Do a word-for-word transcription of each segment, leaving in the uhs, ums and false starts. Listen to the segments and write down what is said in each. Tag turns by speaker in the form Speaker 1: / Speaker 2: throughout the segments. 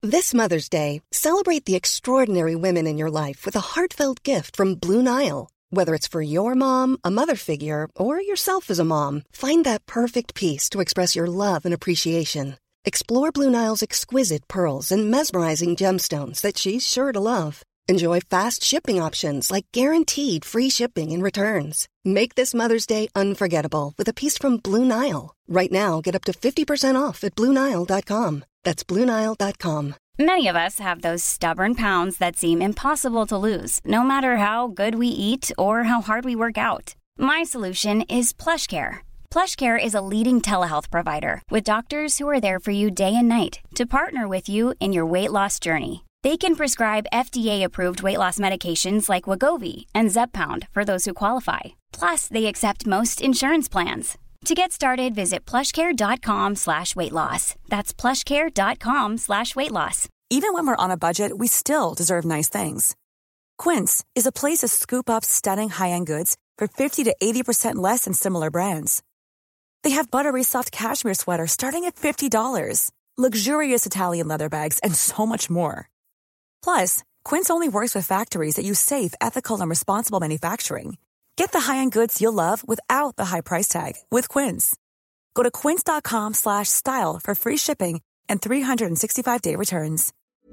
Speaker 1: This Mother's Day, celebrate the extraordinary women in your life with a heartfelt gift from Blue Nile. Whether it's for your mom, a mother figure, or yourself as a mom, find that perfect piece to express your love and appreciation. Explore Blue Nile's exquisite pearls and mesmerizing gemstones that she's sure to love. Enjoy fast shipping options like guaranteed free shipping and returns. Make this Mother's Day unforgettable with a piece from Blue Nile. Right now, get up to fifty percent off at blue nile dot com. That's blue nile dot com.
Speaker 2: Many of us have those stubborn pounds that seem impossible to lose, no matter how good we eat or how hard we work out. My solution is PlushCare. PlushCare is a leading telehealth provider with doctors who are there for you day and night to partner with you in your weight loss journey. They can prescribe F D A-approved weight loss medications like Wegovy and Zepbound for those who qualify. Plus, they accept most insurance plans. To get started, visit plushcare.com slash weight loss. That's plushcare.com slash weight loss.
Speaker 3: Even when we're on a budget, we still deserve nice things. Quince is a place to scoop up stunning high-end goods for fifty to eighty percent less than similar brands. They have buttery soft cashmere sweaters starting at fifty dollars, luxurious Italian leather bags, and so much more. Plus, Quince only works with factories that use safe, ethical, and responsible manufacturing. Get the high-end goods you'll love without the high price tag with Quince. Go to quince.com slash style for free shipping and three sixty-five day returns.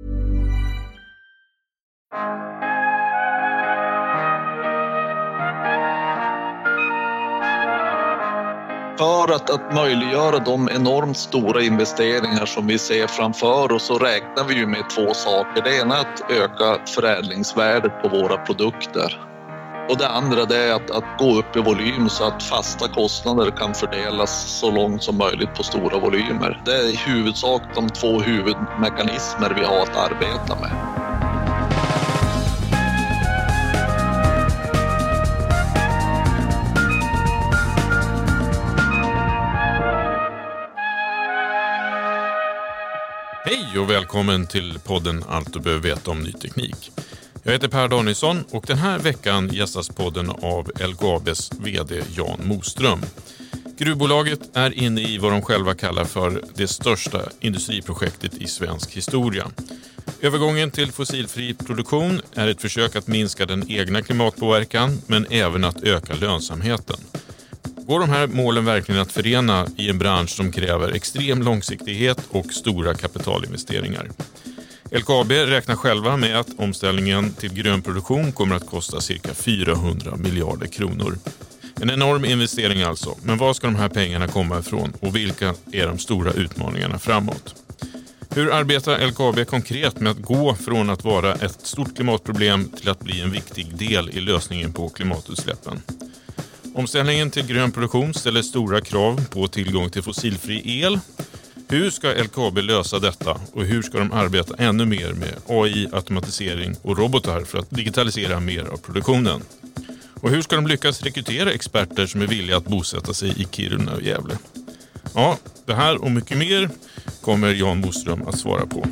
Speaker 4: För att, att möjliggöra de enormt stora investeringar som vi ser framför oss så räknar vi ju med två saker. Det ena är att öka förädlingsvärdet på våra produkter. Och det andra det är att, att gå upp i volym så att fasta kostnader kan fördelas så långt som möjligt på stora volymer. Det är i huvudsak de två huvudmekanismer vi har att arbeta med.
Speaker 5: Hej och välkommen till podden Allt du behöver veta om ny teknik. Jag heter Per Danielsson och den här veckan gästas podden av L K A B:s vd Jan Moström. Gruvbolaget är inne i vad de själva kallar för det största industriprojektet i svensk historia. Övergången till fossilfri produktion är ett försök att minska den egna klimatpåverkan men även att öka lönsamheten. Går de här målen verkligen att förena i en bransch som kräver extrem långsiktighet och stora kapitalinvesteringar? L K A B räknar själva med att omställningen till grön produktion kommer att kosta cirka fyrahundra miljarder kronor. En enorm investering alltså, men var ska de här pengarna komma ifrån och vilka är de stora utmaningarna framåt? Hur arbetar L K A B konkret med att gå från att vara ett stort klimatproblem till att bli en viktig del i lösningen på klimatutsläppen? Omställningen till grön produktion ställer stora krav på tillgång till fossilfri el. Hur ska L K A B lösa detta och hur ska de arbeta ännu mer med A I, automatisering och robotar för att digitalisera mer av produktionen? Och hur ska de lyckas rekrytera experter som är villiga att bosätta sig i Kiruna och Gävle? Ja, det här och mycket mer kommer Jan Moström att svara på.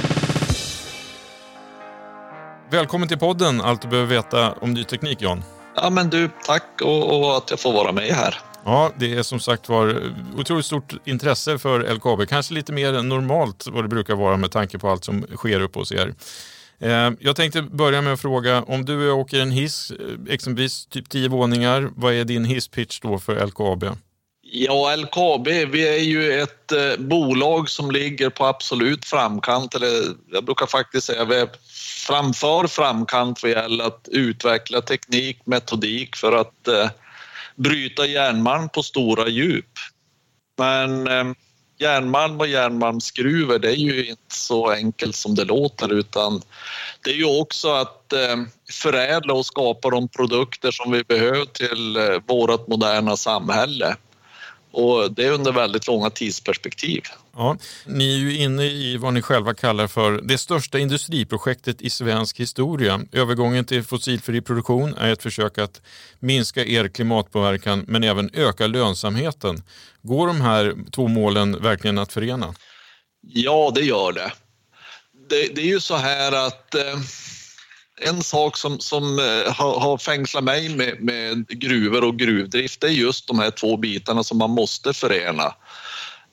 Speaker 5: Välkommen till podden Allt du behöver veta om ny teknik, Jan.
Speaker 4: Ja men du, tack och, och att jag får vara med här.
Speaker 5: Ja, det är som sagt var otroligt stort intresse för L K A B. Kanske lite mer än normalt vad det brukar vara med tanke på allt som sker upp hos er. Jag tänkte börja med att fråga, om du åker en hiss, exempelvis typ tio våningar, vad är din hisspitch då för L K A B?
Speaker 4: Ja, L K A B, vi är ju ett eh, bolag som ligger på absolut framkant, eller jag brukar faktiskt säga vi är framför framkant vad gäller att utveckla teknik, metodik för att eh, bryta järnmalm på stora djup. Men eh, järnmalm och järnmalmsgruvor, det är ju inte så enkelt som det låter, utan det är ju också att eh, förädla och skapa de produkter som vi behöver till eh, vårt moderna samhälle. Och det är under väldigt långa tidsperspektiv.
Speaker 5: Ja, ni är ju inne i vad ni själva kallar för det största industriprojektet i svensk historia. Övergången till fossilfri produktion är ett försök att minska er klimatpåverkan men även öka lönsamheten. Går de här två målen verkligen att förena?
Speaker 4: Ja, det gör det. Det, det är ju så här att eh, en sak som, som eh, har, har fängslat mig med, med gruvor och gruvdrift, det är just de här två bitarna som man måste förena.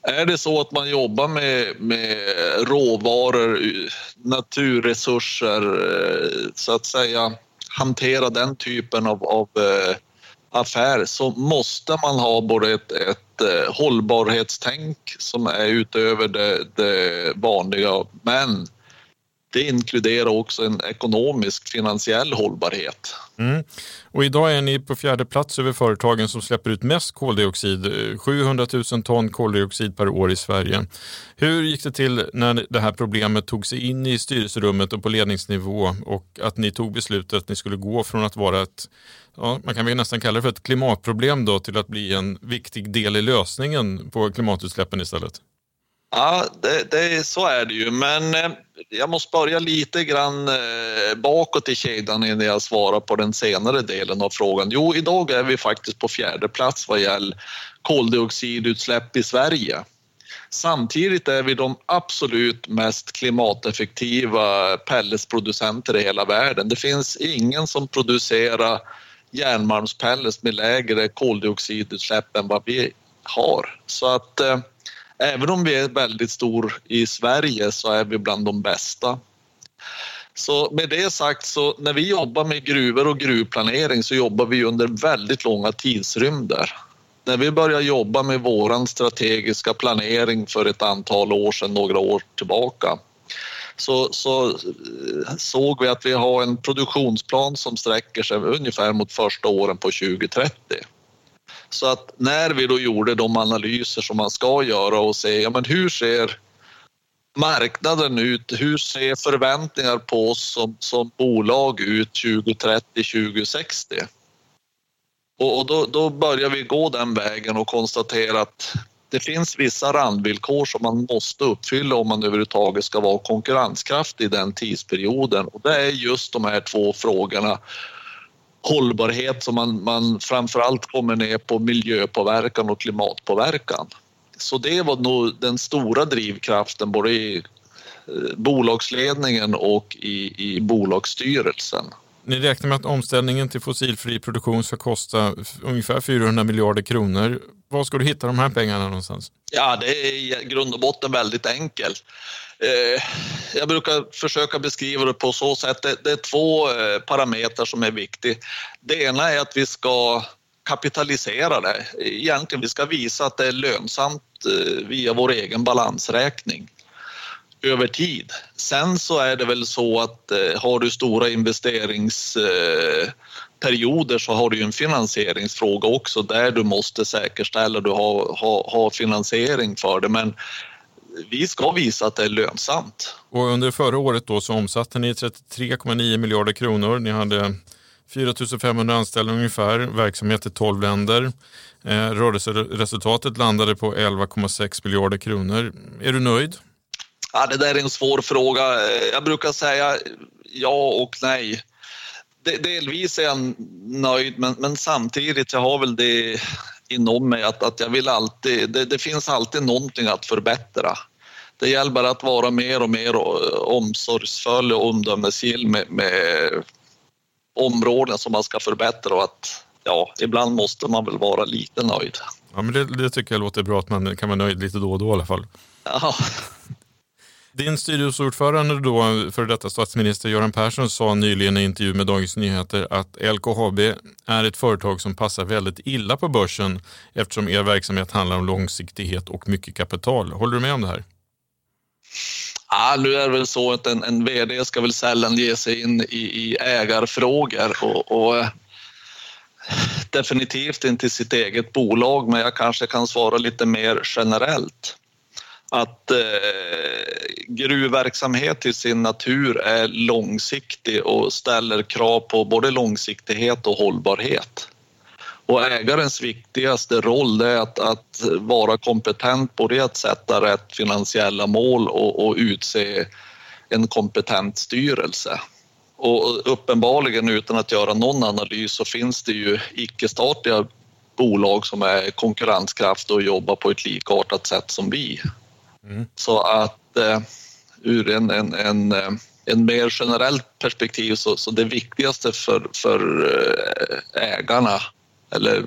Speaker 4: Är det så att man jobbar med, med råvaror, naturresurser, så att säga hantera den typen av, av affär, så måste man ha både ett, ett hållbarhetstänk som är utöver det, det vanliga, men det inkluderar också en ekonomisk, finansiell hållbarhet.
Speaker 5: Mm. Och idag är ni på fjärde plats över företagen som släpper ut mest koldioxid, sjuhundratusen ton koldioxid per år i Sverige. Hur gick det till när det här problemet tog sig in i styrelserummet och på ledningsnivå, och att ni tog beslutet att ni skulle gå från att vara ett, ja, man kan väl nästan kalla det för ett klimatproblem då, till att bli en viktig del i lösningen på klimatutsläppen istället?
Speaker 4: Ja, det, det, så är det ju, men eh, jag måste börja lite grann eh, bakåt i kedjan innan jag svarar på den senare delen av frågan. Jo, idag är vi faktiskt på fjärde plats vad gäller koldioxidutsläpp i Sverige. Samtidigt är vi de absolut mest klimateffektiva pelletsproducenter i hela världen. Det finns ingen som producerar järnmalmspellets med lägre koldioxidutsläpp än vad vi har. Så att eh, även om vi är väldigt stor i Sverige så är vi bland de bästa. Så med det sagt, så när vi jobbar med gruvor och gruvplanering så jobbar vi under väldigt långa tidsrymder. När vi börjar jobba med våran strategiska planering för ett antal år sedan, några år tillbaka, så, så såg vi att vi har en produktionsplan som sträcker sig ungefär mot första åren på tjugo trettio. Så att när vi då gjorde de analyser som man ska göra och se, ja, men hur ser marknaden ut, hur ser förväntningar på oss som, som bolag ut tjugo trettio tjugo sextio? Och, och då, då börjar vi gå den vägen och konstatera att det finns vissa randvillkor som man måste uppfylla om man överhuvudtaget ska vara konkurrenskraftig i den tidsperioden. Och det är just de här två frågorna. Hållbarhet, som man, man framförallt kommer ner på miljöpåverkan och klimatpåverkan. Så det var nog den stora drivkraften både i bolagsledningen och i, i bolagsstyrelsen.
Speaker 5: Ni räknar med att omställningen till fossilfri produktion ska kosta ungefär fyrahundra miljarder kronor. Var ska du hitta de här pengarna någonstans? Ja, det är i grund och botten väldigt enkelt. Jag brukar försöka beskriva det på så sätt. Det är två parametrar som är viktiga. Det ena är att vi ska kapitalisera det. Egentligen vi ska visa att det är lönsamt via vår egen balansräkning över tid. Sen så är det väl så att har du stora investeringsperioder så har du ju en finansieringsfråga också där du måste säkerställa att du har, har, har finansiering för det. Men vi ska visa att det är lönsamt. Och under förra året då så omsatte ni trettiotre komma nio miljarder kronor. Ni hade fyra tusen femhundra anställda ungefär, verksamhet i tolv länder. Eh, rörelseresultatet landade på elva komma sex miljarder kronor. Är du nöjd? Ja, det där är en svår fråga. Jag brukar säga ja och nej. Delvis är jag nöjd, men, men samtidigt jag har väl det inom mig att, att jag vill alltid, det, det finns alltid någonting att förbättra. Det gäller bara att vara mer och mer omsorgsfull och omdömesgill med, med områden som man ska förbättra, och att ja, ibland måste man väl vara lite nöjd. Ja, men det, det tycker jag låter bra, att man kan vara nöjd lite då och då i alla fall. Ja. Din styrelseordförande då, för detta statsminister Göran Persson, sa nyligen i en intervju med Dagens Nyheter att L K A B är ett företag som passar väldigt illa på börsen eftersom er verksamhet handlar om långsiktighet och mycket kapital. Håller du med om det här? Ja, nu är det väl så att en, en vd ska väl sällan ge sig in i, i ägarfrågor och, och definitivt inte i sitt eget bolag, men jag kanske kan svara lite mer generellt. Att eh, gruvverksamhet till sin natur är långsiktig och ställer krav på både långsiktighet och hållbarhet. Och ägarens viktigaste roll är att, att vara kompetent både att sätta rätt finansiella mål och, och utse en kompetent styrelse. Och uppenbarligen utan att göra någon analys så finns det ju icke-statliga bolag som är konkurrenskraftiga och jobbar på ett likartat sätt som vi. Mm. Så att eh, ur en, en, en, en mer generellt perspektiv så, så det viktigaste för, för ägarna eller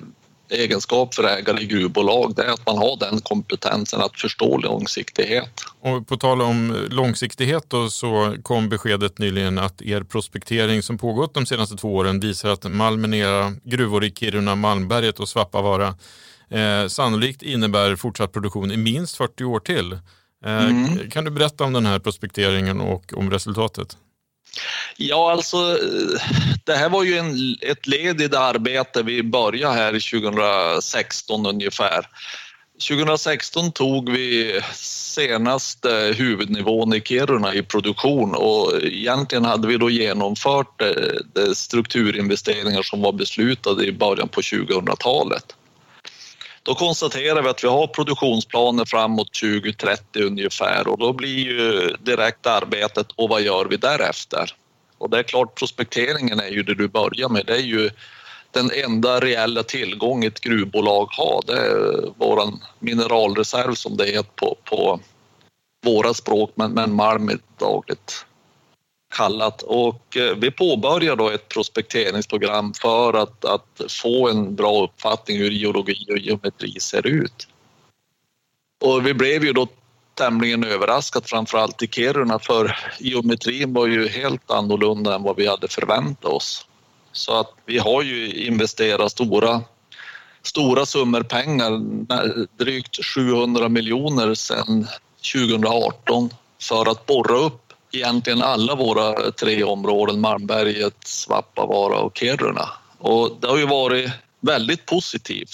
Speaker 4: egenskap för ägare i gruvbolag, det är att man har den kompetensen att förstå långsiktighet.
Speaker 5: Och på tal om långsiktighet då, så kom beskedet nyligen att er prospektering som pågått de senaste två åren visar att malmen i era gruvor i Kiruna, Malmberget och Svappavaara eh, sannolikt innebär fortsatt produktion i minst fyrtio år till. Eh, mm. Kan du berätta om den här prospekteringen och om resultatet?
Speaker 4: Ja, alltså det här var ju en, ett led i det arbete vi började här tjugohundrasexton ungefär. tjugohundrasexton tog vi senaste huvudnivån i Kiruna i produktion och egentligen hade vi då genomfört de strukturinvesteringar som var beslutade i början på tjugohundratalet. Då konstaterar vi att vi har produktionsplaner framåt tjugo trettio ungefär och då blir ju direkt arbetet och vad gör vi därefter? Och det är klart, prospekteringen är ju det du börjar med. Det är ju den enda reella tillgång ett gruvbolag har. Det är våran mineralreserv som det är på, på våra språk, men, men malm är dagligt kallat. Och vi påbörjar då ett prospekteringsprogram för att, att få en bra uppfattning hur geologi och geometri ser ut. Och vi blev ju då tämligen överraskat, framförallt i Kiruna, för geometrin var ju helt annorlunda än vad vi hade förväntat oss. Så att vi har ju investerat stora, stora summor pengar, drygt sjuhundra miljoner sedan tjugohundraarton för att borra upp egentligen alla våra tre områden, Malmberget, Svappavaara och Kiruna. Och det har ju varit väldigt positivt.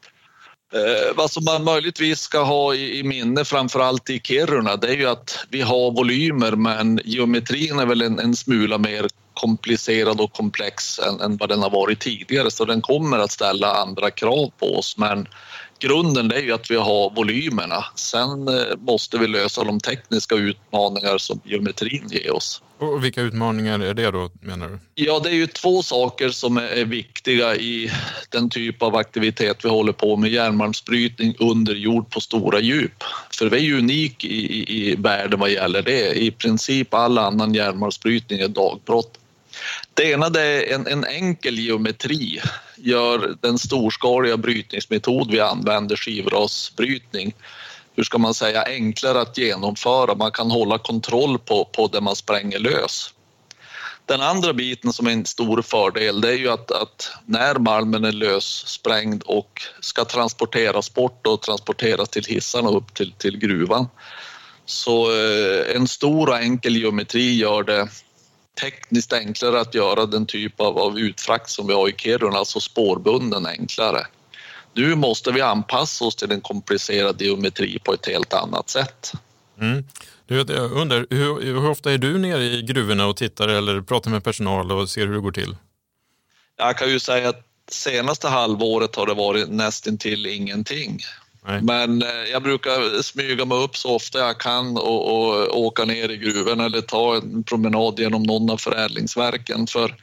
Speaker 4: Eh, vad som man möjligtvis ska ha i, i minne, framförallt i Kiruna, det är ju att vi har volymer, men geometrin är väl en, en smula mer komplicerad och komplex än, än vad den har varit tidigare, så den kommer att ställa andra krav på oss, men grunden är ju att vi har volymerna. Sen måste vi lösa de tekniska utmaningar som geometrin ger oss.
Speaker 5: Och vilka utmaningar är det då, menar du? Ja,
Speaker 4: det är ju två saker som är viktiga i den typ av aktivitet vi håller på med, järnmalmsbrytning under jord på stora djup. För vi är ju unik i, i, i världen vad gäller det. I princip all annan järnmalmsbrytning är dagbrott. Det ena det är en, en enkel geometri gör den storskaliga brytningsmetod vi använder, skivrasbrytning, hur ska man säga, enklare att genomföra. Man kan hålla kontroll på, på det man spränger lös. Den andra biten som är en stor fördel, det är ju att, att när malmen är lössprängd och ska transporteras bort och transporteras till hissarna upp till, till gruvan, så eh, en stor och enkel geometri gör det tekniskt enklare att göra den typ av, av utfrakt som vi har i Kiruna, alltså spårbunden enklare. Nu måste vi anpassa oss till en komplicerad geometri på ett helt annat sätt.
Speaker 5: Mm. Du, jag undrar, hur, hur ofta är du nere i gruvorna och tittar eller pratar med personal och ser hur det går till?
Speaker 4: Jag kan ju säga att senaste halvåret har det varit nästintill ingenting. Nej. Men jag brukar smyga mig upp så ofta jag kan och, och åka ner i gruvan eller ta en promenad genom någon av förädlingsverken, för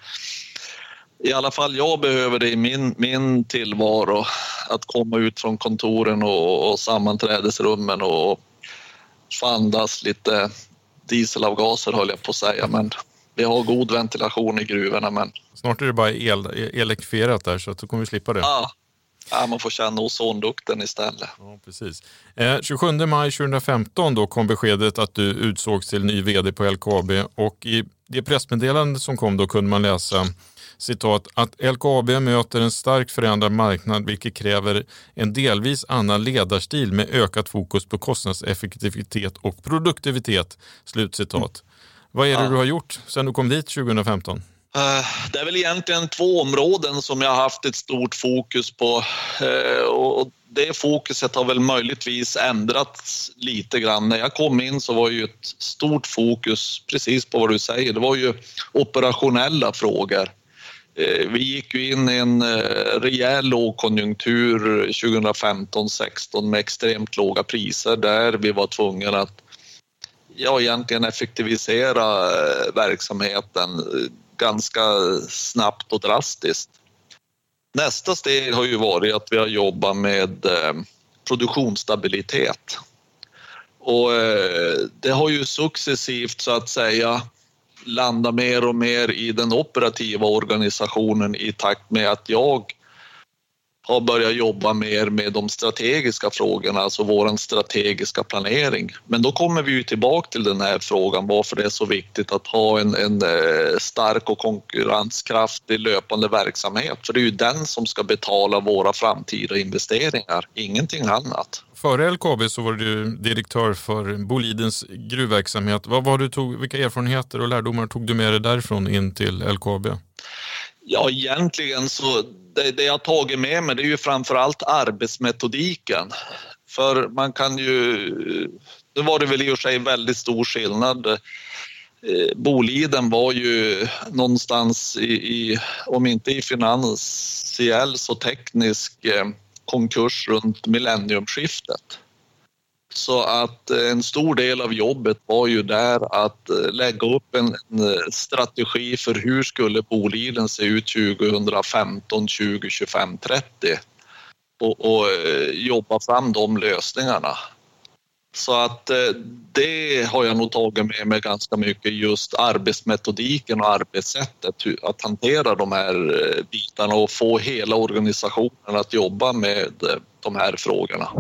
Speaker 4: i alla fall jag behöver det i min, min tillvaro, att komma ut från kontoren och, och sammanträdesrummen och få andas lite dieselavgaser, höll jag på att säga, men vi har god ventilation i gruvorna. Men
Speaker 5: snart är det bara el, elektrifierat där, så att du kommer vi slippa det.
Speaker 4: Ja. Ja, man får känna ozondukten istället.
Speaker 5: Ja, precis. Eh, tjugosjunde maj tjugohundrafemton då kom beskedet att du utsågs till ny vd på L K A B, och i det pressmeddelande som kom då kunde man läsa citat att L K A B möter en starkt förändrad marknad, vilket kräver en delvis annan ledarstil med ökat fokus på kostnadseffektivitet och produktivitet. Slutcitat. Mm. Vad är det ja. du har gjort sedan du kom dit tjugohundrafemton?
Speaker 4: Det är väl egentligen två områden som jag har haft ett stort fokus på, och det fokuset har väl möjligtvis ändrats lite grann. När jag kom in så var ju ett stort fokus precis på vad du säger. Det var ju operationella frågor. Vi gick ju in i en rejäl lågkonjunktur tjugohundrafemton sexton med extremt låga priser, där vi var tvungna att ja, egentligen effektivisera verksamheten ganska snabbt och drastiskt. Nästa steg har ju varit att vi har jobbat med eh, produktionsstabilitet. Och eh, det har ju successivt så att säga landat mer och mer i den operativa organisationen i takt med att jag har börjat jobba mer med de strategiska frågorna, alltså vår strategiska planering. Men då kommer vi ju tillbaka till den här frågan varför det är så viktigt att ha en, en stark och konkurrenskraftig löpande verksamhet. För det är ju den som ska betala våra framtida investeringar, ingenting annat.
Speaker 5: Före L K A B så var du direktör för Bolidens gruvverksamhet. Vad var du tog, vilka erfarenheter och lärdomar tog du med dig därifrån in till L K A B?
Speaker 4: Ja, egentligen så det, det jag tagit med mig det är ju framförallt arbetsmetodiken. För man kan ju, det var det väl i och för sig väldigt stor skillnad. Eh, Boliden var ju någonstans i, i, om inte i finansiell så teknisk eh, konkurs runt millenniumskiftet. Så att en stor del av jobbet var ju där att lägga upp en strategi för hur skulle Boliden se ut tjugohundrafemton, tjugo, tjugofem, trettio och, och jobba fram de lösningarna. Så att det har jag nog tagit med mig ganska mycket, just arbetsmetodiken och arbetssättet att hantera de här bitarna och få hela organisationen att jobba med de här frågorna.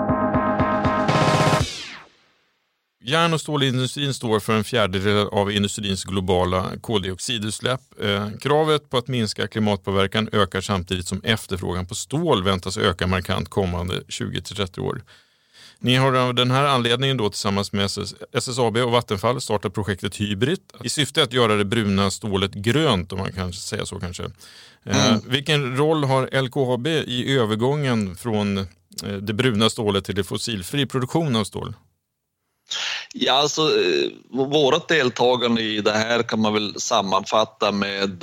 Speaker 5: Järn- och stålindustrin står för en fjärdedel av industrins globala koldioxidutsläpp. Eh, kravet på att minska klimatpåverkan ökar samtidigt som efterfrågan på stål väntas öka markant kommande tjugo till trettio år. Ni har av den här anledningen då tillsammans med S S A B och Vattenfall startat projektet Hybrid i syfte att göra det bruna stålet grönt, om man kan säga så kanske. Eh, mm. Vilken roll har L K A B i övergången från eh, det bruna stålet till det fossilfri produktion av stål?
Speaker 4: Ja, alltså vårt deltagande i det här kan man väl sammanfatta med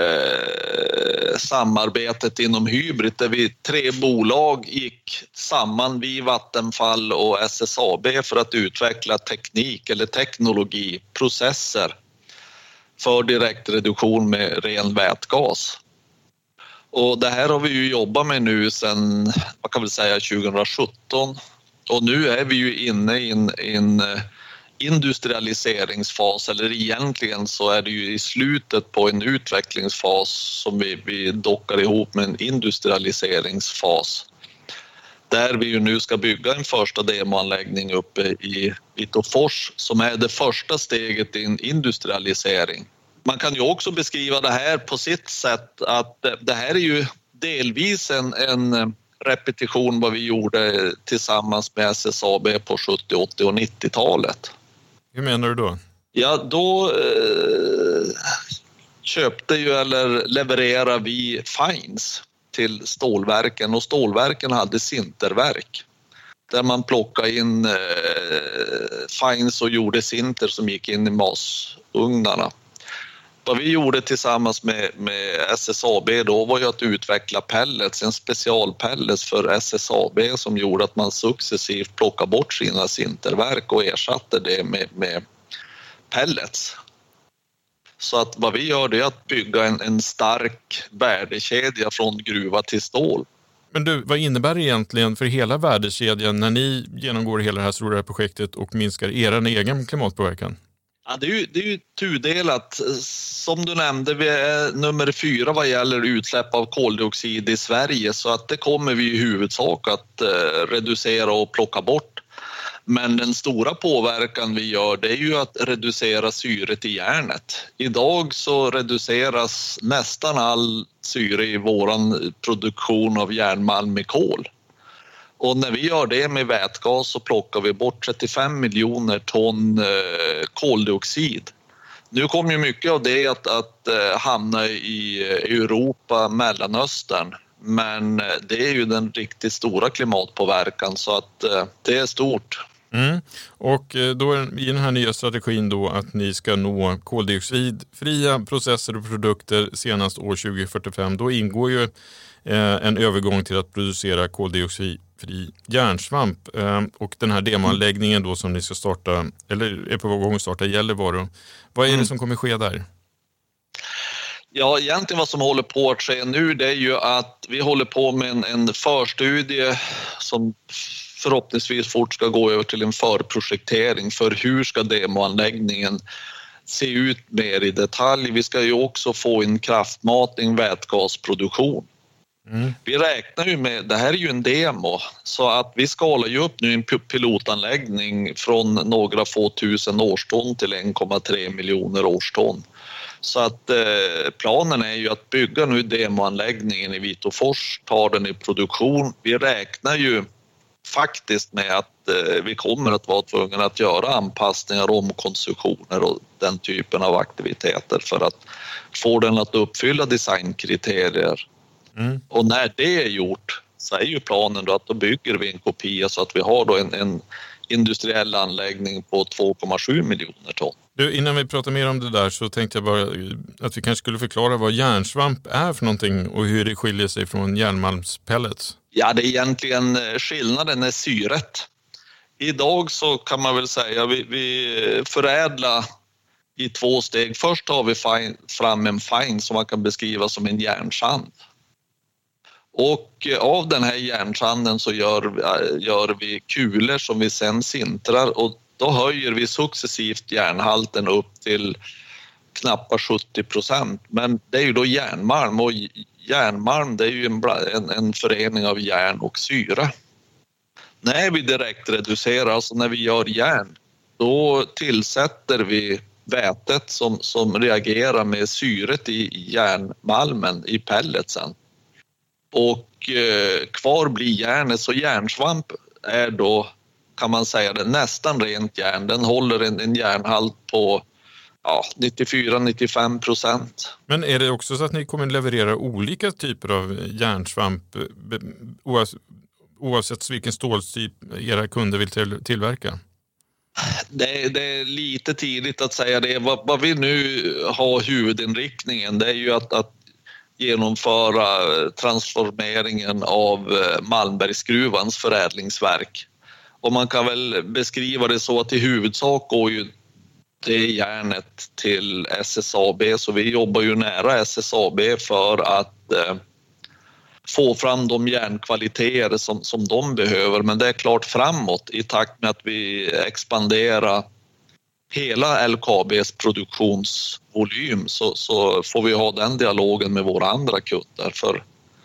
Speaker 4: eh, samarbetet inom Hybrid där vi tre bolag gick samman, vi Vattenfall och S S A B, för att utveckla teknik eller teknologi, processer för direktreduktion med ren vätgas. Och det här har vi ju jobbat med nu sedan, vad kan vi säga, tjugosjutton. Och nu är vi ju inne i en, en industrialiseringsfas, eller egentligen så är det ju i slutet på en utvecklingsfas som vi, vi dockar ihop med en industrialiseringsfas. Där vi ju nu ska bygga en första demoanläggning uppe i Vitåfors som är det första steget i en industrialisering. Man kan ju också beskriva det här på sitt sätt att det här är ju delvis en, en repetition vad vi gjorde tillsammans med S S A B på sjuttio-, åttio- och nittiotalet.
Speaker 5: Hur menar du då?
Speaker 4: Ja, då eh, köpte ju eller levererade vi fines till stålverken, och stålverken hade sinterverk där man plockade in eh, fines och gjorde sinter som gick in i masugnarna. Vad vi gjorde tillsammans med, med S S A B då var ju att utveckla pellets, en specialpellets för S S A B som gjorde att man successivt plockade bort sina sinterverk och ersatte det med, med pellets. Så att vad vi gör det är att bygga en, en stark värdekedja från gruva till stål.
Speaker 5: Men du, vad innebär det egentligen för hela värdekedjan när ni genomgår hela det här stora projektet och minskar er egen klimatpåverkan?
Speaker 4: Ja, det är ju, det är ju tudelat. Som du nämnde, vi är nummer fyra vad gäller utsläpp av koldioxid i Sverige, så att det kommer vi i huvudsak att eh, reducera och plocka bort. Men den stora påverkan vi gör det är ju att reducera syret i järnet. Idag så reduceras nästan all syre i våran produktion av järnmalm med kol. Och när vi gör det med vätgas så plockar vi bort trettiofem miljoner ton eh, koldioxid. Nu kommer ju mycket av det att, att eh, hamna i Europa, Mellanöstern. Men det är ju den riktigt stora klimatpåverkan, så att eh, det är stort.
Speaker 5: Mm. Och då är i den här nya strategin då att ni ska nå koldioxidfria processer och produkter senast år tjugo fyrtiofem. Då ingår ju eh, en övergång till att producera koldioxidfri järnsvamp. Eh, och den här demoanläggningen då som ni ska starta, eller är på gång att starta, Gällivare. Vad är det mm. som kommer ske där?
Speaker 4: Ja, egentligen vad som håller på att ske nu det är ju att vi håller på med en, en förstudie som förhoppningsvis fort ska gå över till en förprojektering för hur ska demoanläggningen se ut mer i detalj. Vi ska ju också få en kraftmatning, vätgasproduktion. Mm. Vi räknar ju med, det här är ju en demo, så att vi skalar ju upp nu en pilotanläggning från några få tusen årston till en komma tre miljoner årston. Så att eh, planen är ju att bygga nu demoanläggningen i Vitåfors, ta den i produktion. Vi räknar ju faktiskt med att eh, vi kommer att vara tvungna att göra anpassningar, omkonstruktioner och den typen av aktiviteter för att få den att uppfylla designkriterier. Mm. Och när det är gjort så är ju planen då att då bygger vi en kopia så att vi har då en, en industriell anläggning på två komma sju miljoner ton.
Speaker 5: Du, innan vi pratar mer om det där så tänkte jag bara att vi kanske skulle förklara vad järnsvamp är för någonting och hur det skiljer sig från järnmalmspellets.
Speaker 4: Ja, det är egentligen skillnaden är syret. Idag så kan man väl säga vi, vi förädlar i två steg. Först har vi fine, fram en fine som man kan beskriva som en järnsand. Och av den här järnsanden så gör, gör vi kulor som vi sen sintrar och då höjer vi successivt järnhalten upp till knappt sjuttio procent. Men det är ju då järnmalm och järnmalm det är ju en, en, en förening av järn och syre. När vi direkt reducerar, alltså när vi gör järn, då tillsätter vi vätet som, som reagerar med syret i järnmalmen i pelletsen. Och eh, kvar blir järnet, så järnsvamp är då, kan man säga det, nästan rent järn. Den håller en, en järnhalt på ja, nittiofyra till nittiofem procent.
Speaker 5: Men är det också så att ni kommer leverera olika typer av järnsvamp oavsett, oavsett vilken ståltyp era kunder vill till, tillverka?
Speaker 4: Det, det är lite tidigt att säga det. Vad, vad vi nu har huvudinriktningen, det är ju att, att genomföra transformeringen av Malmbergsgruvans förädlingsverk. Och man kan väl beskriva det så att i huvudsak går ju det järnet till S S A B, så vi jobbar ju nära S S A B för att eh, få fram de järnkvaliteter som, som de behöver. Men det är klart framåt i takt med att vi expanderar hela L K A B:s produktionsvolym så, så får vi ha den dialogen med våra andra kunder. För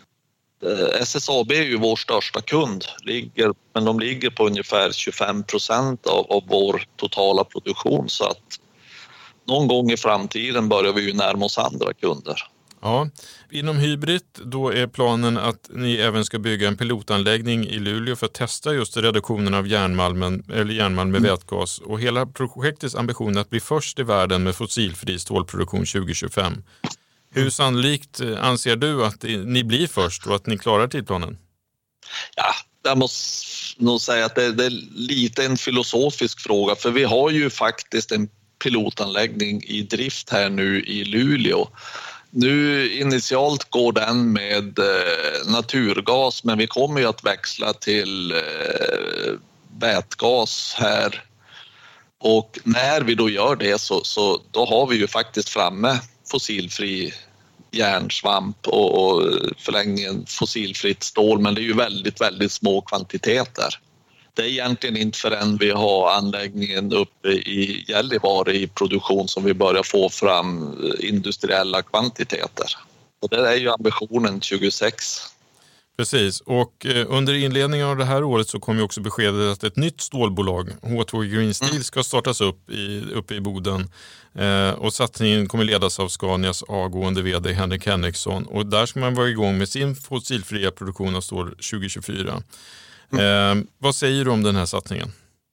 Speaker 4: eh, S S A B är ju vår största kund, ligger, men de ligger på ungefär tjugofem procent av, av vår totala produktion, så att någon gång i framtiden börjar vi ju närma oss andra kunder.
Speaker 5: Ja, inom Hybrid då är planen att ni även ska bygga en pilotanläggning i Luleå för att testa just reduktionen av järnmalmen, eller järnmalm med mm. vätgas. Och hela projektets ambition är att bli först i världen med fossilfri stålproduktion tjugo tjugofem. Hur sannolikt anser du att ni blir först och att ni klarar tidplanen?
Speaker 4: Ja, jag måste nog säga att det, det är lite en filosofisk fråga, för vi har ju faktiskt en pilotanläggning i drift här nu i Luleå. Nu initialt går den med eh, naturgas, men vi kommer ju att växla till eh, vätgas här. Och när vi då gör det så, så då har vi ju faktiskt framme fossilfri järnsvamp och, och förlängningen fossilfritt stål, men det är ju väldigt, väldigt små kvantiteter. Det är egentligen inte förrän vi har anläggningen uppe i Gällivare i produktion som vi börjar få fram industriella kvantiteter. Och det är ju ambitionen tjugosex.
Speaker 5: Precis, och under inledningen av det här året så kom ju också beskedet att ett nytt stålbolag, H två Green Steel, mm. ska startas upp i, uppe i Boden. Eh, och satsningen kommer ledas av Scanias avgående vd Henrik Henriksson. Och där ska man vara igång med sin fossilfria produktion av stål tjugo tjugofyra. Mm. Eh, vad säger du om den här satsningen?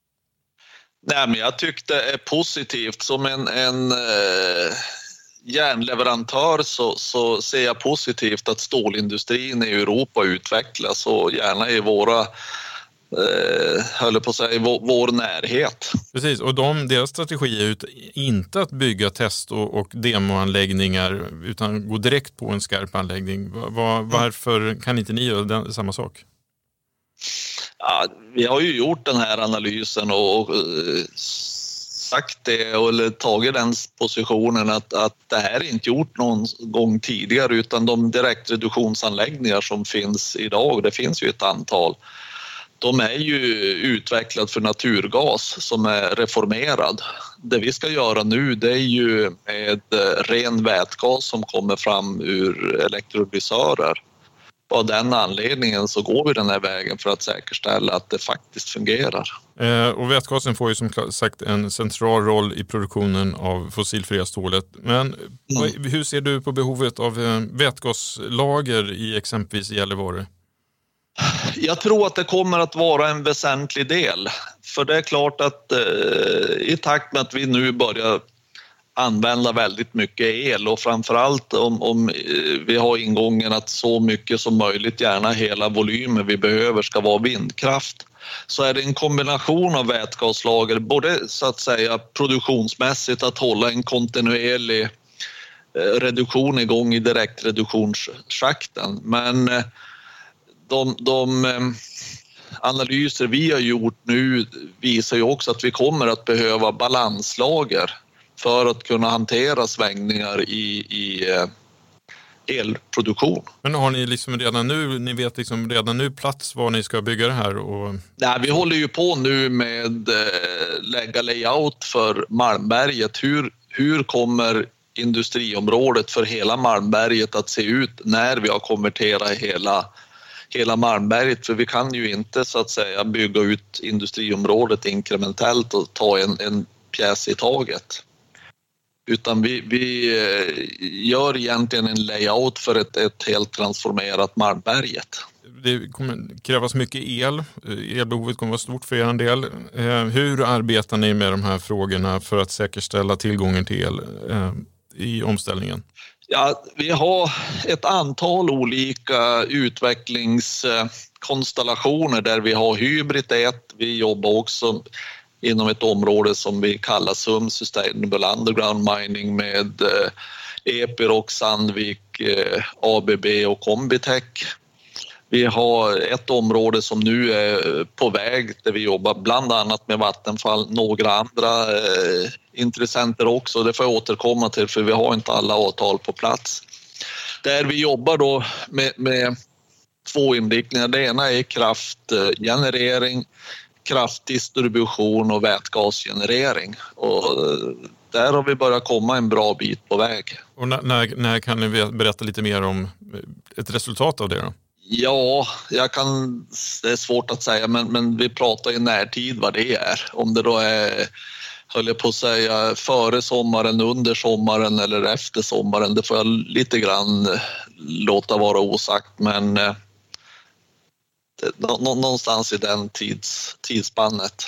Speaker 4: Nej, men jag tyckte det är positivt. Som en, en eh, järnleverantör så, så ser jag positivt att stålindustrin i Europa utvecklas och gärna i våra eh, höll på att säga, vår, vår närhet.
Speaker 5: Precis, och de, deras strategi är ut, inte att bygga test- och, och demoanläggningar utan gå direkt på en skarp anläggning. Var, varför kan inte ni göra den, samma sak?
Speaker 4: Ja, vi har ju gjort den här analysen och, och sagt det eller tagit den positionen att, att det här är inte gjort någon gång tidigare, utan de direktreduktionsanläggningar som finns idag, det finns ju ett antal, de är ju utvecklade för naturgas som är reformerad. Det vi ska göra nu det är ju med ren vätgas som kommer fram ur elektrolysörer. av den anledningen så går vi den här vägen för att säkerställa att det faktiskt fungerar.
Speaker 5: Eh, och vätgasen får ju som sagt en central roll i produktionen av fossilfria stålet. Men mm. hur ser du på behovet av eh, vätgaslager i exempelvis Gällivare?
Speaker 4: Jag tror att det kommer att vara en väsentlig del. För det är klart att eh, i takt med att vi nu börjar använda väldigt mycket el och framförallt om, om vi har ingången att så mycket som möjligt, gärna hela volymen vi behöver ska vara vindkraft, så är det en kombination av vätgaslager, både så att säga produktionsmässigt att hålla en kontinuerlig reduktion igång i direktreduktionsschakten, men de, de analyser vi har gjort nu visar ju också att vi kommer att behöva balanslager för att kunna hantera svängningar i, i elproduktion.
Speaker 5: Men har ni liksom redan nu, ni vet liksom redan nu plats var ni ska bygga det här? Och...
Speaker 4: Nej, vi håller ju på nu med äh, lägga layout för Malmberget. Hur, hur kommer industriområdet för hela Malmberget att se ut när vi har konverterat hela, hela Malmberget? För vi kan ju inte så att säga bygga ut industriområdet inkrementellt och ta en, en pjäs i taget. Utan vi, vi gör egentligen en layout för ett, ett helt transformerat Malmberget.
Speaker 5: Det kommer krävas mycket el. Elbehovet kommer vara stort för er del. Hur arbetar ni med de här frågorna för att säkerställa tillgången till el i omställningen?
Speaker 4: Ja, vi har ett antal olika utvecklingskonstellationer där vi har hybrid ett. Vi jobbar också inom ett område som vi kallar S U M, Sustainable Underground Mining, med eh, Epiroc, Sandvik, eh, A B B och Combitech. Vi har ett område som nu är på väg där vi jobbar bland annat med Vattenfall, några andra eh, intressenter också. Det får jag återkomma till för vi har inte alla avtal på plats. Där vi jobbar då med, med två inriktningar. Det ena är kraftgenerering, kraftdistribution och vätgasgenerering. Och där har vi börjat komma en bra bit på väg.
Speaker 5: Och när, när, när kan ni berätta lite mer om ett resultat av det då?
Speaker 4: Ja, jag kan, det är svårt att säga, men, men vi pratar i närtid vad det är. Om det då är, höll jag på att säga, före sommaren, under sommaren eller efter sommaren, det får jag lite grann låta vara osagt, men någonstans i den tids, tidsspannet.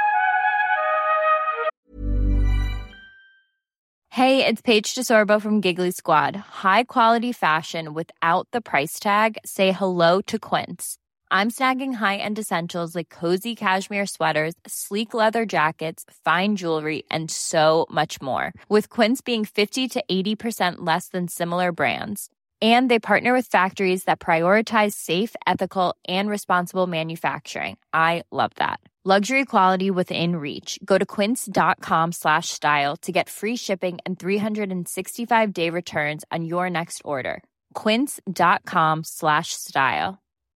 Speaker 6: Hey, it's Paige DeSorbo from Giggly Squad. High quality fashion without the price tag. Say hello to Quince. I'm snagging high-end essentials like cozy cashmere sweaters, sleek leather jackets, fine jewelry, and so much more. With Quince being fifty to eighty percent less than similar brands. And they partner with factories that prioritize safe, ethical, and responsible manufacturing. I love that. Luxury quality within reach. Go to quince.com slash style to get free shipping and three sixty-five day returns on your next order. Quince.com slash style.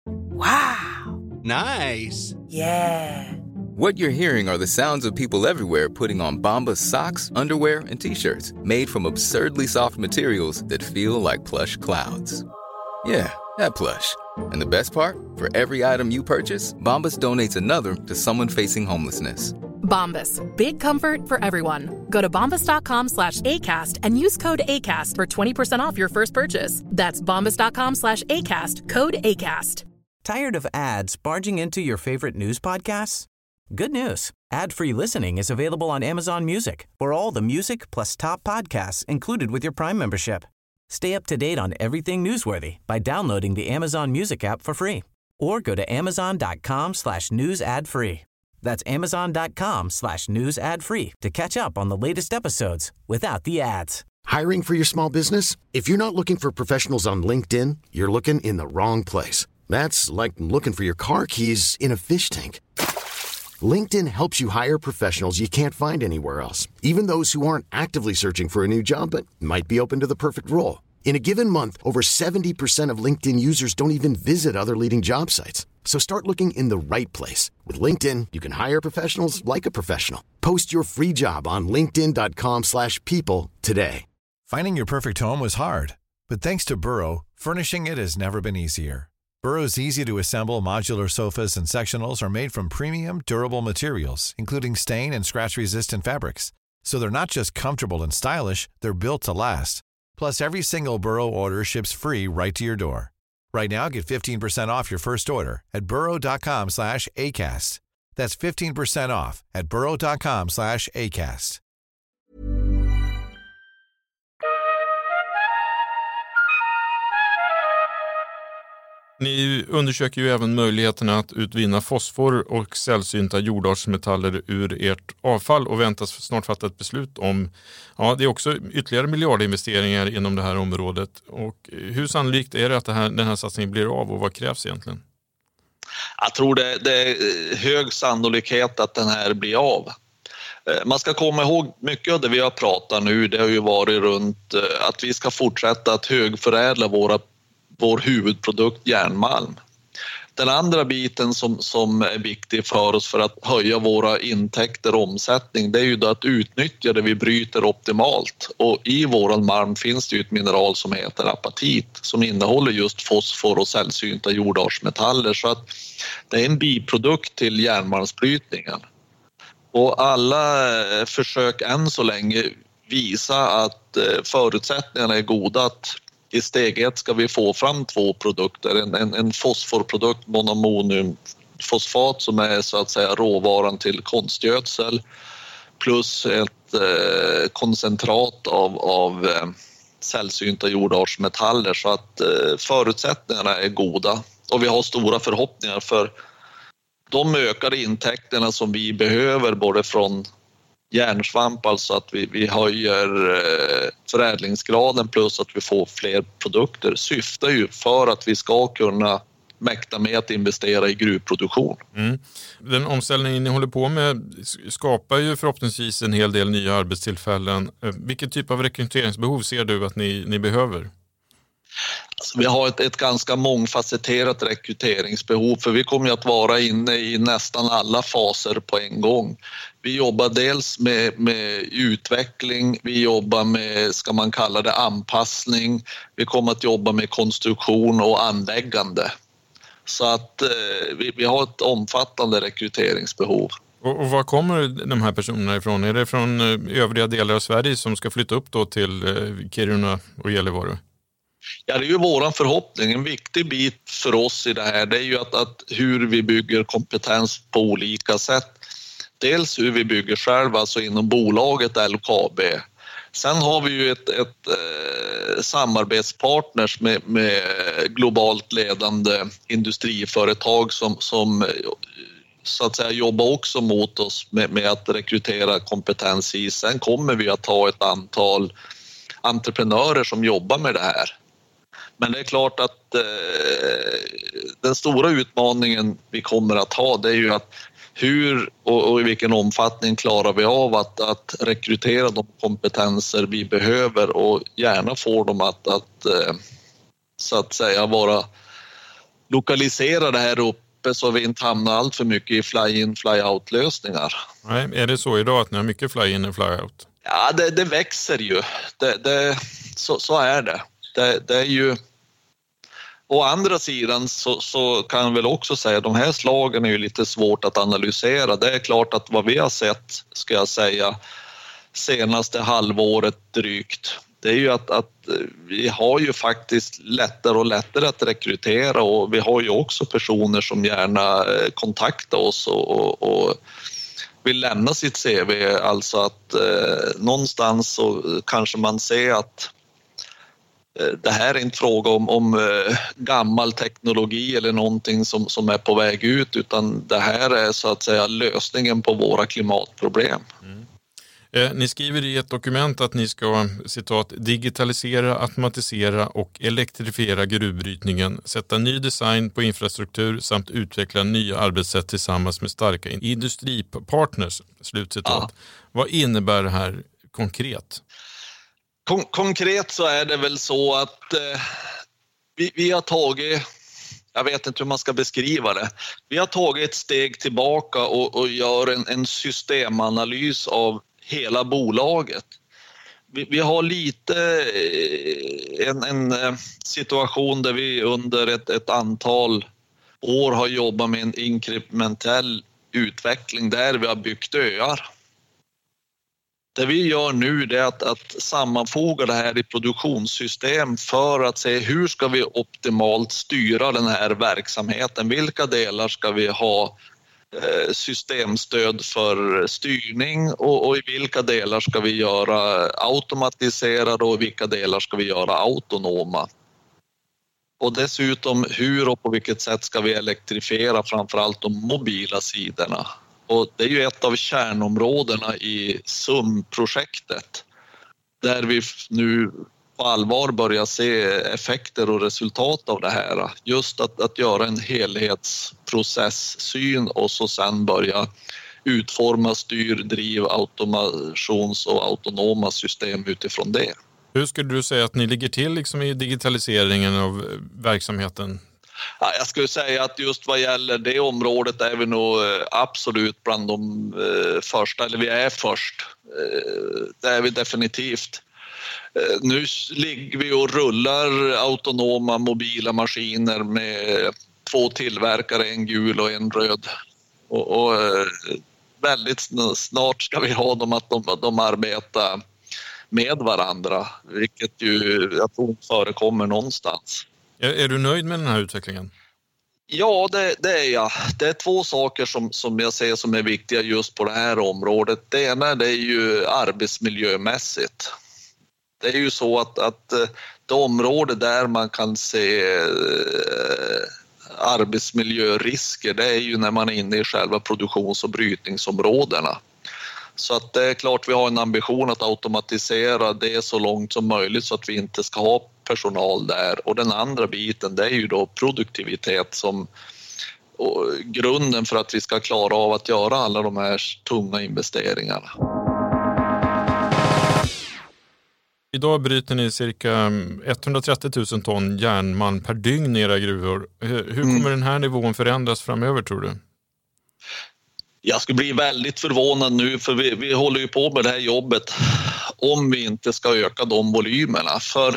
Speaker 7: Wow. Nice.
Speaker 8: Yeah.
Speaker 9: What you're hearing are the sounds of people everywhere putting on Bombas socks, underwear, and T-shirts made from absurdly soft materials that feel like plush clouds. Yeah, that plush. And the best part? For every item you purchase, Bombas donates another to someone facing homelessness.
Speaker 10: Bombas, big comfort for everyone. Go to bombas.com slash ACAST and use code ACAST for twenty percent off your first purchase. That's bombas.com slash ACAST, code ACAST.
Speaker 8: Tired of ads barging into your favorite news podcasts? Good news. Ad-free listening is available on Amazon Music for all the music plus top podcasts included with your Prime membership. Stay up to date on everything newsworthy by downloading the Amazon Music app for free or go to amazon.com slash news ad free. That's amazon.com slash news ad free to catch up on the latest episodes without the ads.
Speaker 11: Hiring for your small business? If you're not looking for professionals on LinkedIn, you're looking in the wrong place. That's like looking for your car keys in a fish tank. LinkedIn helps you hire professionals you can't find anywhere else, even those who aren't actively searching for a new job but might be open to the perfect role. In a given month, over seventy percent of LinkedIn users don't even visit other leading job sites. So start looking in the right place. With LinkedIn, you can hire professionals like a professional. Post your free job on linkedin.com slash people today.
Speaker 12: Finding your perfect home was hard, but thanks to Burrow, furnishing it has never been easier. Burrow's easy-to-assemble modular sofas and sectionals are made from premium, durable materials, including stain and scratch-resistant fabrics. So they're not just comfortable and stylish, they're built to last. Plus, every single Burrow order ships free right to your door. Right now, get fifteen percent off your first order at burrow.com slash ACAST. That's fifteen percent off at burrow.com slash ACAST.
Speaker 5: Ni undersöker ju även möjligheterna att utvinna fosfor och sällsynta jordartsmetaller ur ert avfall och väntas snart fatta ett beslut om, ja, det är också ytterligare miljardinvesteringar inom det här området. Och hur sannolikt är det att det här, den här satsningen blir av och vad krävs egentligen?
Speaker 4: Jag tror det, det är hög sannolikhet att den här blir av. Man ska komma ihåg mycket av det vi har pratat nu, det har ju varit runt att vi ska fortsätta att högförädla våra vår huvudprodukt järnmalm. Den andra biten som, som är viktig för oss för att höja våra intäkter och omsättning, det är ju då att utnyttja det vi bryter optimalt. Och i våran malm finns det ju ett mineral som heter apatit som innehåller just fosfor och sällsynta jordartsmetaller, så att det är en biprodukt till järnmalmsbrytningen. Och alla försök än så länge visa att förutsättningarna är goda att i steg ett ska vi få fram två produkter, en, en, en fosforprodukt, monammoniumfosfat som är så att säga råvaran till konstgödsel, plus ett eh, koncentrat av, av eh, sällsynta jordartsmetaller, så att eh, förutsättningarna är goda och vi har stora förhoppningar för de ökade intäkterna som vi behöver både från järnsvamp, alltså att vi, vi höjer eh, förädlingsgraden plus att vi får fler produkter, syftar ju för att vi ska kunna mäkta med att investera i gruvproduktion.
Speaker 5: Mm. Den omställningen ni håller på med skapar ju förhoppningsvis en hel del nya arbetstillfällen. Vilken typ av rekryteringsbehov ser du att ni, ni behöver?
Speaker 4: Alltså, vi har ett, ett ganska mångfacetterat rekryteringsbehov, för vi kommer ju att vara inne i nästan alla faser på en gång. Vi jobbar dels med, med utveckling, vi jobbar med, ska man kalla det, anpassning, vi kommer att jobba med konstruktion och anläggande. Så att eh, vi, vi har ett omfattande rekryteringsbehov.
Speaker 5: Och, och var kommer de här personerna ifrån? Är det från övriga delar av Sverige som ska flytta upp då till eh, Kiruna och Gällivare?
Speaker 4: Ja, det är ju våran förhoppning. En viktig bit för oss i det här, det är ju att, att hur vi bygger kompetens på olika sätt. Dels hur vi bygger själva, alltså inom bolaget L K A B. Sen har vi ju ett, ett eh, samarbetspartners med, med globalt ledande industriföretag som, som så att säga jobbar också mot oss med, med att rekrytera kompetens i. Sen kommer vi att ha ett antal entreprenörer som jobbar med det här. Men det är klart att eh, den stora utmaningen vi kommer att ha, det är ju att hur och, och i vilken omfattning klarar vi av att, att rekrytera de kompetenser vi behöver och gärna få dem att, att eh, så att säga vara lokaliserade här uppe så vi inte hamnar allt för mycket i fly-in, fly-out-lösningar.
Speaker 5: Nej, är det så idag att ni har mycket fly-in och fly-out?
Speaker 4: Ja, det, det växer ju. Det, det, så, så är det. Det, det är ju... Å andra sidan så, så kan jag väl också säga att de här slagen är ju lite svårt att analysera. Det är klart att vad vi har sett, ska jag säga, senaste halvåret drygt, det är ju att, att vi har ju faktiskt lättare och lättare att rekrytera och vi har ju också personer som gärna kontaktar oss och, och, och vill lämna sitt C V. Alltså att eh, någonstans så kanske man ser att det här är inte fråga om, om gammal teknologi eller någonting som, som är på väg ut, utan det här är så att säga lösningen på våra klimatproblem.
Speaker 5: Mm. Eh, ni skriver i ett dokument att ni ska, citat, digitalisera, automatisera och elektrifiera gruvbrytningen, sätta ny design på infrastruktur samt utveckla nya arbetssätt tillsammans med starka industripartners, slutcitat. Ja. Vad innebär det här konkret?
Speaker 4: Kon- konkret så är det väl så att eh, vi, vi har tagit, jag vet inte hur man ska beskriva det, vi har tagit ett steg tillbaka och, och gör en, en systemanalys av hela bolaget. Vi, vi har lite en, en situation där vi under ett, ett antal år har jobbat med en inkrementell utveckling där vi har byggt öar. Det vi gör nu är att, att sammanfoga det här i produktionssystem för att se hur ska vi optimalt styra den här verksamheten. Vilka delar ska vi ha systemstöd för styrning och, och i vilka delar ska vi göra automatiserade och i vilka delar ska vi göra autonoma. Och dessutom hur och på vilket sätt ska vi elektrifiera framförallt de mobila sidorna. Och det är ju ett av kärnområdena i S U M-projektet där vi nu på allvar börjar se effekter och resultat av det här. Just att, att göra en helhetsprocesssyn och så sen börja utforma styr, driv, automations- och autonoma system utifrån det.
Speaker 5: Hur skulle du säga att ni ligger till liksom i digitaliseringen av verksamheten?
Speaker 4: Ja, jag skulle säga att just vad gäller det området är vi nog absolut bland de eh, första, eller vi är först. Eh, det är vi definitivt. Eh, nu ligger vi och rullar autonoma mobila maskiner med två tillverkare, en gul och en röd. Och, och eh, väldigt snart ska vi ha dem att de, de arbetar med varandra, vilket ju jag tror inte förekommer någonstans.
Speaker 5: Är, är du nöjd med den här utvecklingen?
Speaker 4: Ja, det, det är jag. Det är två saker som, som jag ser som är viktiga just på det här området. Det ena det är ju arbetsmiljömässigt. Det är ju så att, att det område där man kan se eh, arbetsmiljörisker, det är ju när man är inne i själva produktions- och brytningsområdena. Så att det är klart vi har en ambition att automatisera det så långt som möjligt så att vi inte ska ha personal där. Och den andra biten det är ju då produktivitet som och grunden för att vi ska klara av att göra alla de här tunga investeringarna.
Speaker 5: Idag bryter ni cirka etthundratrettio tusen ton järnmalm per dygn i era gruvor. Hur kommer mm. den här nivån förändras framöver tror du?
Speaker 4: Jag skulle bli väldigt förvånad nu för vi, vi håller ju på med det här jobbet om vi inte ska öka de volymerna. För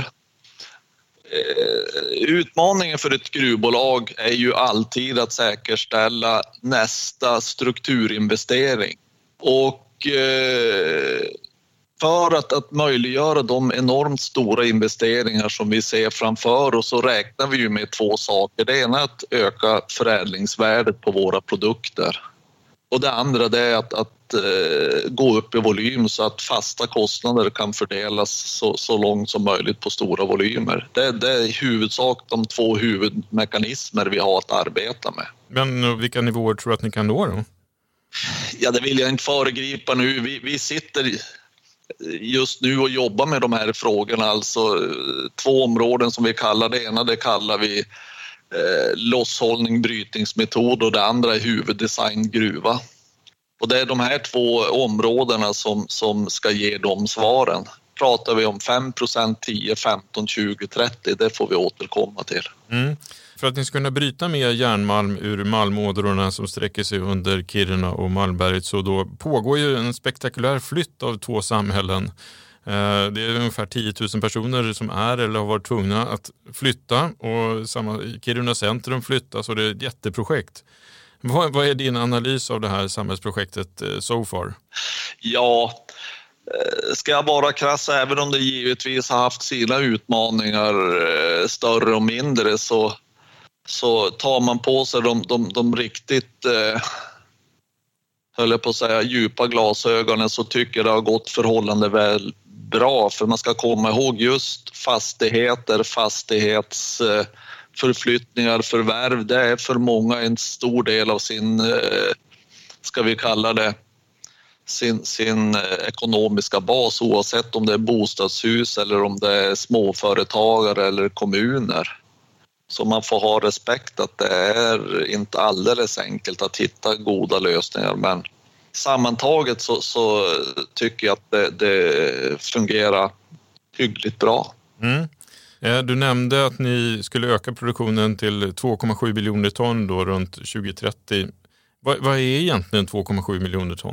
Speaker 4: eh, utmaningen för ett gruvbolag är ju alltid att säkerställa nästa strukturinvestering. Och eh, för att, att möjliggöra de enormt stora investeringar som vi ser framför oss så räknar vi ju med två saker. Det ena är att öka förädlingsvärdet på våra produkter. Och det andra det är att, att eh, gå upp i volym så att fasta kostnader kan fördelas så, så långt som möjligt på stora volymer. Det, det är i huvudsak de två huvudmekanismer vi har att arbeta med.
Speaker 5: Men vilka nivåer tror du att ni kan nå då?
Speaker 4: Ja, det vill jag inte föregripa nu. Vi, vi sitter just nu och jobbar med de här frågorna. Alltså två områden som vi kallar det ena, det kallar vi Eh, losshållning, brytningsmetod och det andra är huvuddesign gruva. Och det är de här två områdena som, som ska ge de svaren. Pratar vi om fem procent, tio, femton, tjugo, trettio, det får vi återkomma till.
Speaker 5: Mm. För att ni ska kunna bryta mer järnmalm ur malmådrorna som sträcker sig under Kiruna och Malmberget så då pågår ju en spektakulär flytt av två samhällen. Det är ungefär tio tusen personer som är eller har varit tvungna att flytta och samma, Kiruna centrum flyttas och det är ett jätteprojekt. Vad, vad är din analys av det här samhällsprojektet so far?
Speaker 4: Ja, ska jag vara krass, även om det givetvis har haft sina utmaningar större och mindre så, så tar man på sig de, de, de riktigt höll jag på att säga, djupa glasögonen så tycker det har gått förhållande väl bra, för man ska komma ihåg just fastigheter, fastighetsförflyttningar, förvärv, det är för många en stor del av sin, ska vi kalla det, sin, sin ekonomiska bas oavsett om det är bostadshus eller om det är småföretagare eller kommuner. Så man får ha respekt att det är inte alldeles enkelt att hitta goda lösningar, men sammantaget så, så tycker jag att det, det fungerar hyggligt bra.
Speaker 5: Mm. Du nämnde att ni skulle öka produktionen till två komma sju miljoner ton då runt tjugo trettio. Vad, vad är egentligen två komma sju miljoner ton?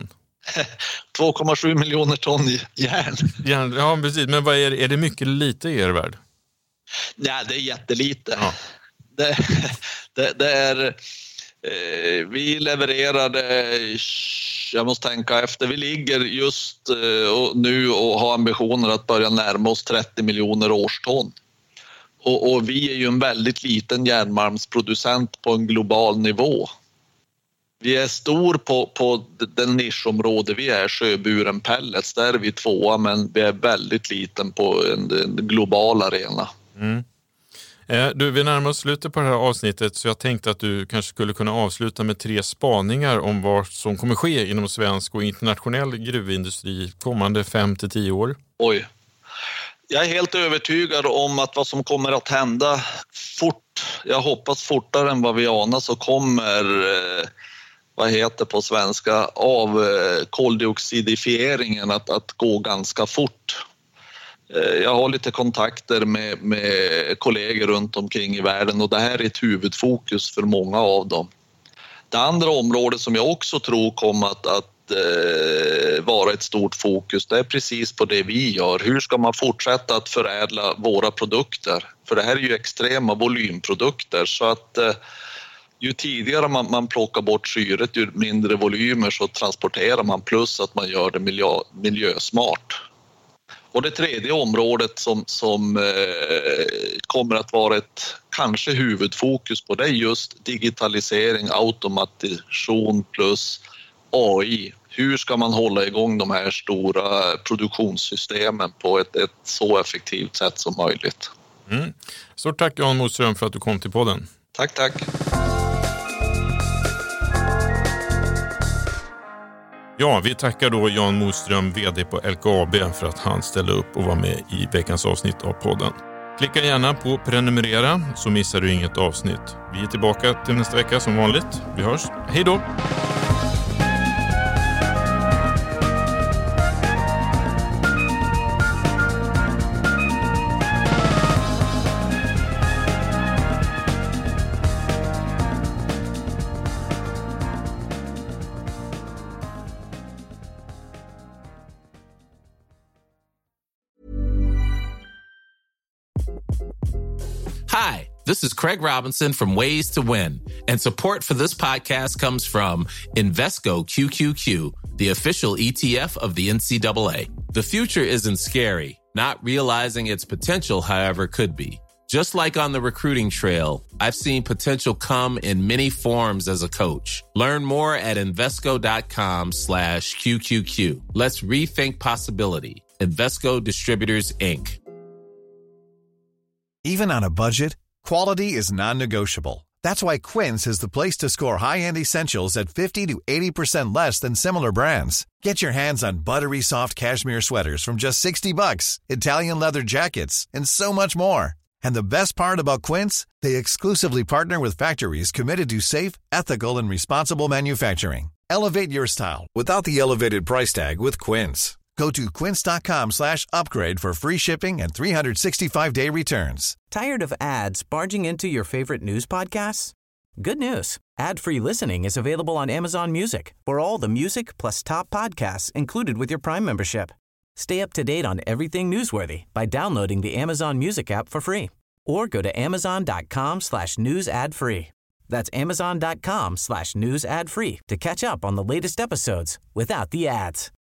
Speaker 4: två komma sju miljoner ton järn.
Speaker 5: järn. Ja, precis. Men vad är, är det mycket lite i er värld?
Speaker 4: Nej, det är jättelite.
Speaker 5: Ja.
Speaker 4: Det, det, det är... Eh, vi levererade... Jag måste tänka efter. Vi ligger just eh, nu och har ambitioner att börja närma oss trettio miljoner årston. Och, och vi är ju en väldigt liten järnmalmsproducent på en global nivå. Vi är stor på, på den nischområde vi är, sjöburen pellets. Där är vi tvåa, men vi är väldigt liten på en, en global arena.
Speaker 5: Mm. Eh, du, vi närmar oss slutet på det här avsnittet, så jag tänkte att du kanske skulle kunna avsluta med tre spaningar om vad som kommer ske inom svensk och internationell gruvindustri kommande fem till tio år.
Speaker 4: Oj. Jag är helt övertygad om att vad som kommer att hända fort, jag hoppas fortare än vad vi anar, så kommer, eh, vad heter på svenska, av eh, koldioxidifieringen att, att gå ganska fort. Eh, jag har lite kontakter med, med kollegor runt omkring i världen och det här är ett huvudfokus för många av dem. Det andra området som jag också tror kommer att, att vara ett stort fokus, det är precis på det vi gör. Hur ska man fortsätta att förädla våra produkter? För det här är ju extrema volymprodukter, så att eh, ju tidigare man, man plockar bort syret, ju mindre volymer så transporterar man, plus att man gör det miljö, miljösmart. Och det tredje området som, som eh, kommer att vara ett kanske huvudfokus på, det är just digitalisering, automation plus A I. Hur ska man hålla igång de här stora produktionssystemen på ett, ett så effektivt sätt som möjligt?
Speaker 5: Mm. Stort tack Jan Moström för att du kom till podden.
Speaker 4: Tack, tack.
Speaker 5: Ja, vi tackar då Jan Moström, vd på L K A B, för att han ställde upp och var med i veckans avsnitt av podden. Klicka gärna på prenumerera så missar du inget avsnitt. Vi är tillbaka till nästa vecka som vanligt. Vi hörs. Hej då!
Speaker 13: Hi, this is Craig Robinson from Ways to Win, and support for this podcast comes from Invesco Q Q Q, the official E T F of the N C double A. The future isn't scary. Not realizing its potential, however, could be. Just like on the recruiting trail, I've seen potential come in many forms as a coach. Learn more at Invesco.com slash QQQ. Let's rethink possibility. Invesco Distributors, Incorporated.
Speaker 12: Even on a budget, quality is non-negotiable. That's why Quince is the place to score high-end essentials at fifty to eighty percent less than similar brands. Get your hands on buttery soft cashmere sweaters from just sixty bucks, Italian leather jackets, and so much more. And the best part about Quince, they exclusively partner with factories committed to safe, ethical, and responsible manufacturing. Elevate your style without the elevated price tag with Quince. Go to quince.com slash upgrade for free shipping and three sixty-five day returns.
Speaker 8: Tired of ads barging into your favorite news podcasts? Good news. Ad-free listening is available on Amazon Music for all the music plus top podcasts included with your Prime membership. Stay up to date on everything newsworthy by downloading the Amazon Music app for free or go to amazon.com slash news ad free. That's amazon.com slash news ad free to catch up on the latest episodes without the ads.